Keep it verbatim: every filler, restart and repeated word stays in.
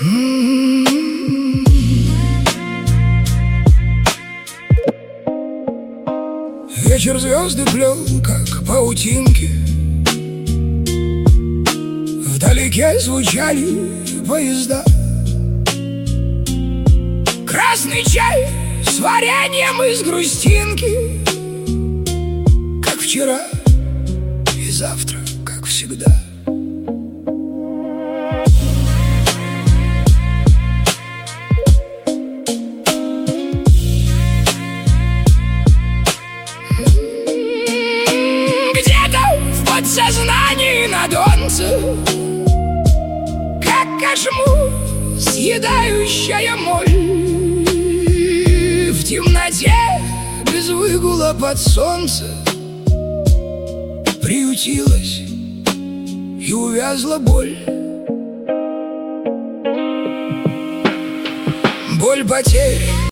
Вечер звезды плел, как паутинки. Вдалеке звучали поезда. Красный чай с вареньем из грустинки, как вчера и завтра, как всегда. Где-то в подсознании на донце, как кошму съедающая моль, в темноте без выгула под солнце приютилась и увязла боль. Боль потерь.